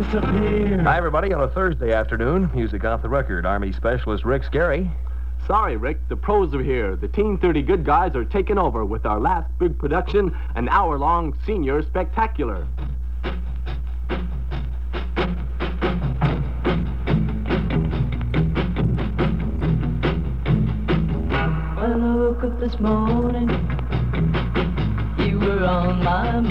disappear. Hi, everybody. On a Thursday afternoon, music off the record. Army Specialist Rick Scary. Sorry, Rick, the pros are here. The Teen 30 Good Guys are taking over with our last big production, an hour-long senior spectacular. When I woke up this morning, you were on my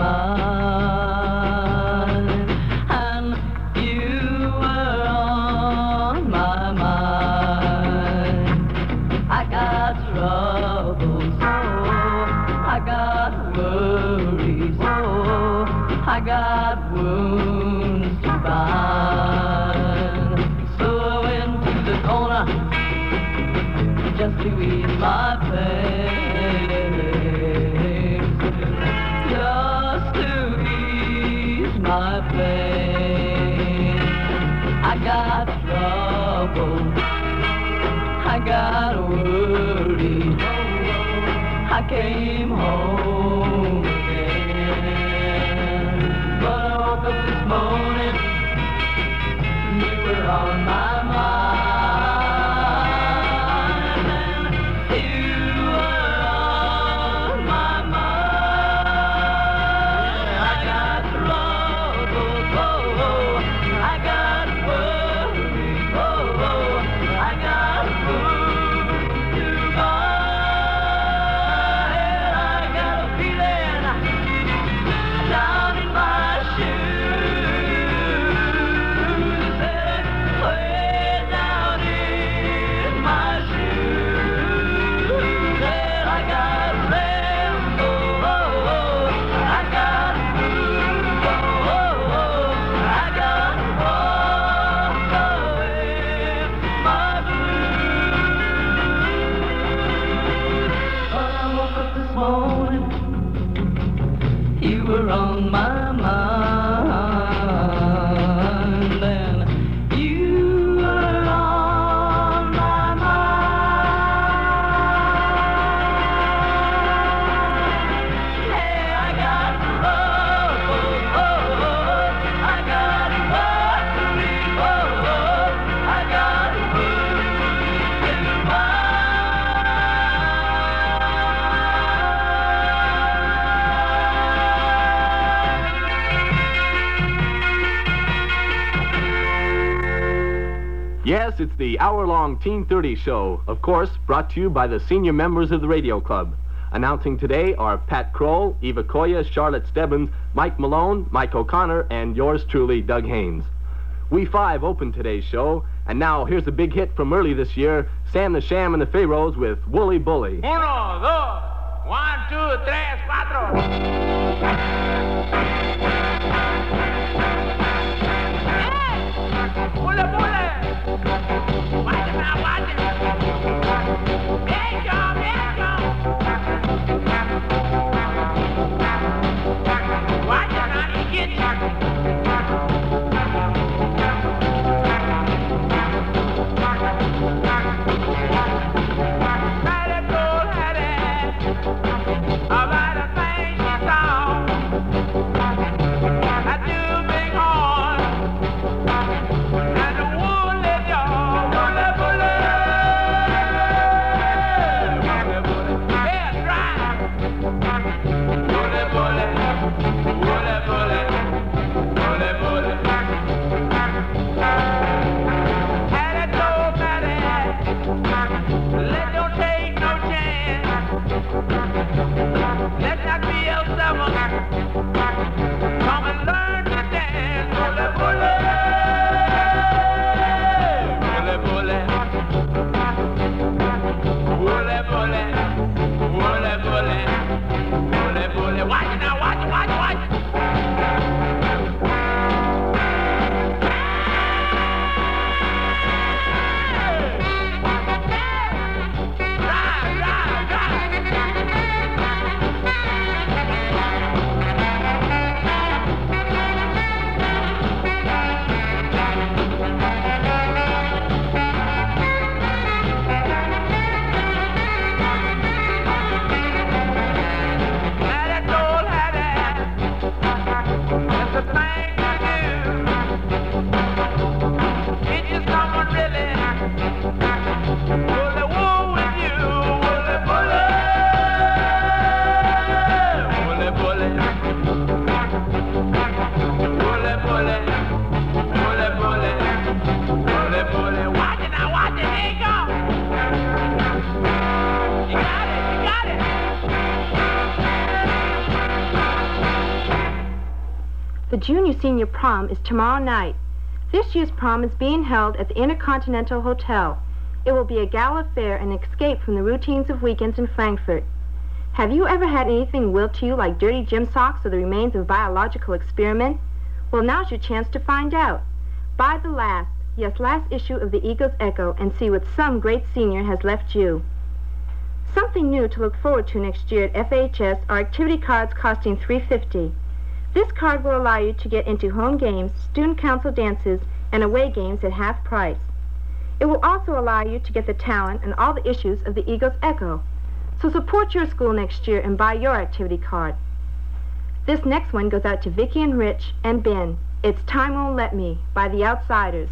mind, and you were on my mind. I got troubles, oh, I got worries, oh, I got wounds to bind. So I went to the corner just to ease my pain, just to ease my pain. I got trouble, I got worried, I came home again. But I woke up this morning, you were on my mind. You were on my mind, and you were on my mind. Hey, I got trouble, oh, I got worry, oh, I got wounds to Yes, it's the hour-long Teen 30 show, of course, brought to you by the senior members of the radio club. Announcing today are Pat Kroll, Eva Koya, Charlotte Stebbins, Mike Malone, Mike O'Connor, and yours truly, Doug Haynes. We five opened today's show, and now here's a big hit from early this year, Sam the Sham and the Pharaohs with Wooly Bully. 1, 2, 3, 4. Bully, bully! Watch it now, watch it! There you go, there you go! Watch it now, you get it! Mighty cold-headed about the things you saw. That too big horn and the wool in your bully, bully. Bully, bully. Hair dry. Bully, bully. Bully, bully. Bully, bully. And it told Matty, let don't take no chance. Let's not be else someone. Come and learn to dance. Bully, bully. Bully, bully. Bully, bully. Bully, bully. Bully, bully. Watch it now, watch it, watch it, watch it. Drive, drive, drive. That old hat, that's the thing to do. The junior-senior prom is tomorrow night. This year's prom is being held at the Intercontinental Hotel. It will be a gala affair and an escape from the routines of weekends in Frankfurt. Have you ever had anything willed to you like dirty gym socks or the remains of a biological experiment? Well, now's your chance to find out. Buy the last issue of the Eagles Echo and see what some great senior has left you. Something new to look forward to next year at FHS are activity cards costing $3.50. This card will allow you to get into home games, student council dances, and away games at half price. It will also allow you to get the talent and all the issues of the Eagles Echo. So support your school next year and buy your activity card. This next one goes out to Vicki and Rich and Ben. It's Time Won't Let Me by The Outsiders.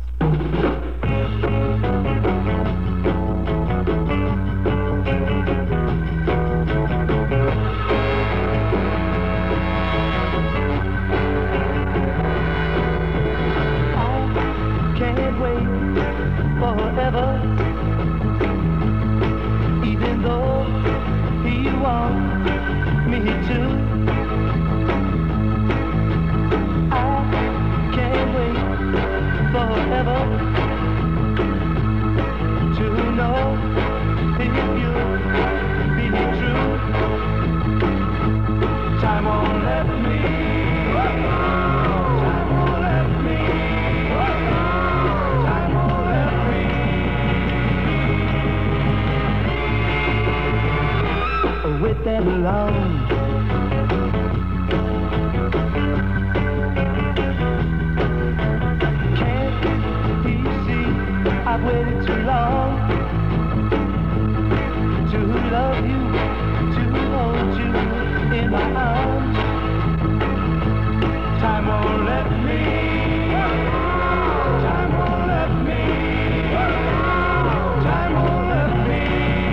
Forever, even though you want me to. I can't wait forever to know if you'll be true. Time won't let me. Time won't let me. Time won't let me. With that alone, can't you see I've waited too long to love you, to hold you in my arms. Time won't let me. Time won't let me. Time won't let me.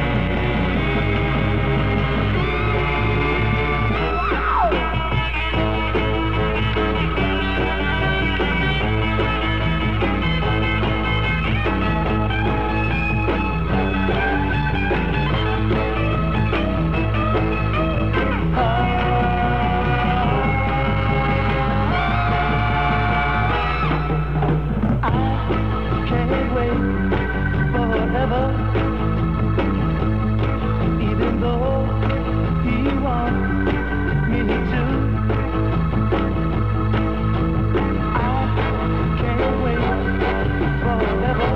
Even though he wants me to, I can't wait forever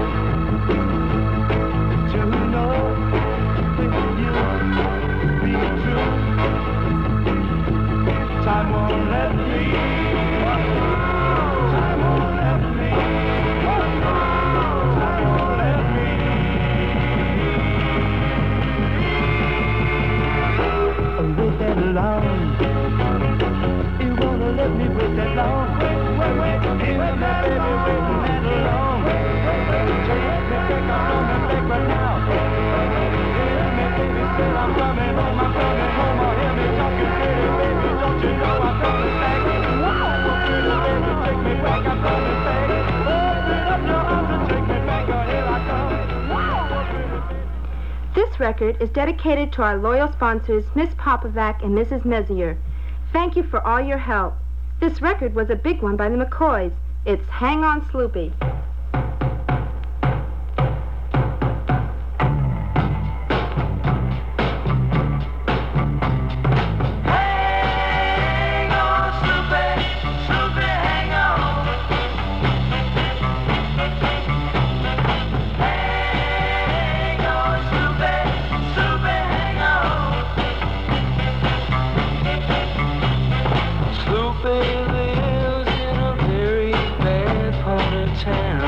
to know if you'll be true. Time won't let me. Time won't let me. Time won't let me. Wait that long. You wanna let me wait that long? Wait, hear me, baby, waiting that long. Take me back, I'm coming back right now. Hear me, baby, say I'm coming home, Oh, hear me talking pretty, baby, don't you know I'm coming back? Oh, pretty baby, take me back, I'm coming back. Open up your arms and take me back, oh, here I come. This record is dedicated to our loyal sponsors, Miss Popovac and Mrs. Mezier. Thank you for all your help. This record was a big one by the McCoys. It's Hang On Sloopy. Hang on, Sloopy, Sloopy, hang on. Hang on, Sloopy, Sloopy, hang on. Sloopy lives in a very bad part of town.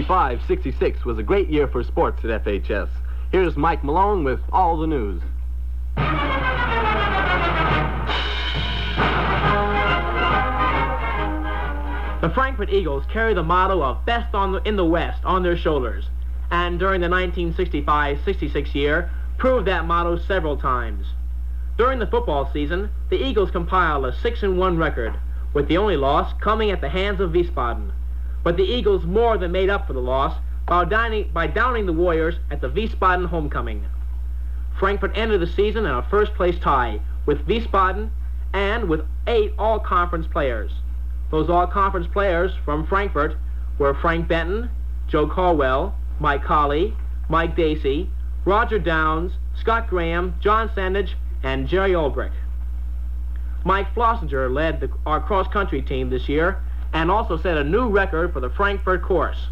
1965-66 was a great year for sports at FHS. Here's Mike Malone with all the news. The Frankfurt Eagles carry the motto of best in the West on their shoulders, and during the 1965-66 year, proved that motto several times. During the football season, the Eagles compiled a 6-1 record, with the only loss coming at the hands of Wiesbaden. But the Eagles more than made up for the loss by downing the Warriors at the Wiesbaden homecoming. Frankfurt ended the season in a first-place tie with Wiesbaden and with 8 all-conference players. Those all-conference players from Frankfurt were Frank Benton, Joe Caldwell, Mike Colley, Mike Dacey, Roger Downs, Scott Graham, John Sandage, and Jerry Olbrich. Mike Flossinger led our cross-country team this year and also set a new record for the Frankfurt course.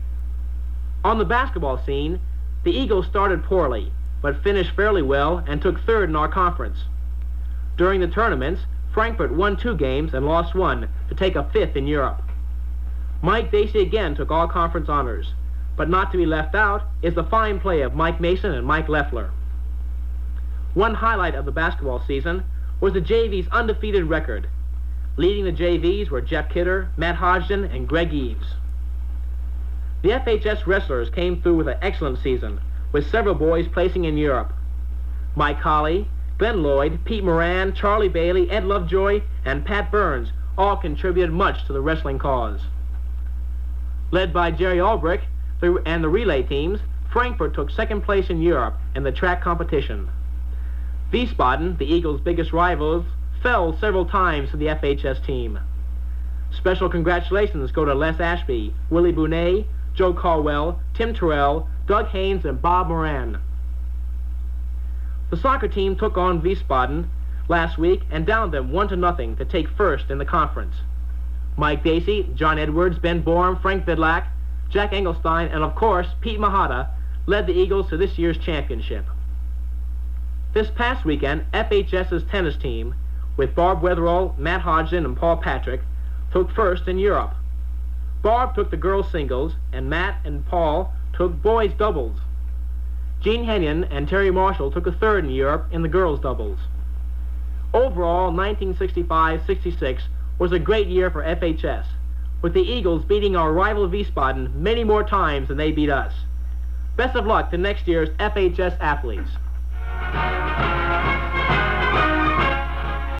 On the basketball scene, the Eagles started poorly, but finished fairly well and took 3rd in our conference. During the tournaments, Frankfurt won 2 games and lost 1 to take a 5th in Europe. Mike Dacey again took all conference honors, but not to be left out is the fine play of Mike Mason and Mike Leffler. One highlight of the basketball season was the JV's undefeated record. Leading the JVs were Jeff Kidder, Matt Hodgson, and Greg Eves. The FHS wrestlers came through with an excellent season, with several boys placing in Europe. Mike Colley, Glenn Lloyd, Pete Moran, Charlie Bailey, Ed Lovejoy, and Pat Burns all contributed much to the wrestling cause. Led by Jerry Olbrich and the relay teams, Frankfurt took 2nd place in Europe in the track competition. Wiesbaden, the Eagles' biggest rivals, fell several times to the FHS team. Special congratulations go to Les Ashby, Willie Bonet, Joe Caldwell, Tim Terrell, Doug Haynes, and Bob Moran. The soccer team took on Wiesbaden last week and downed them 1-0 to take 1st in the conference. Mike Dacey, John Edwards, Ben Borum, Frank Vidlac, Jack Engelstein, and of course Pete Mahata led the Eagles to this year's championship. This past weekend, FHS's tennis team, with Barb Weatherall, Matt Hodgson, and Paul Patrick, took 1st in Europe. Barb took the girls' singles, and Matt and Paul took boys' doubles. Gene Hennion and Terry Marshall took a 3rd in Europe in the girls' doubles. Overall, 1965-66 was a great year for FHS, with the Eagles beating our rival Wiesbaden many more times than they beat us. Best of luck to next year's FHS athletes.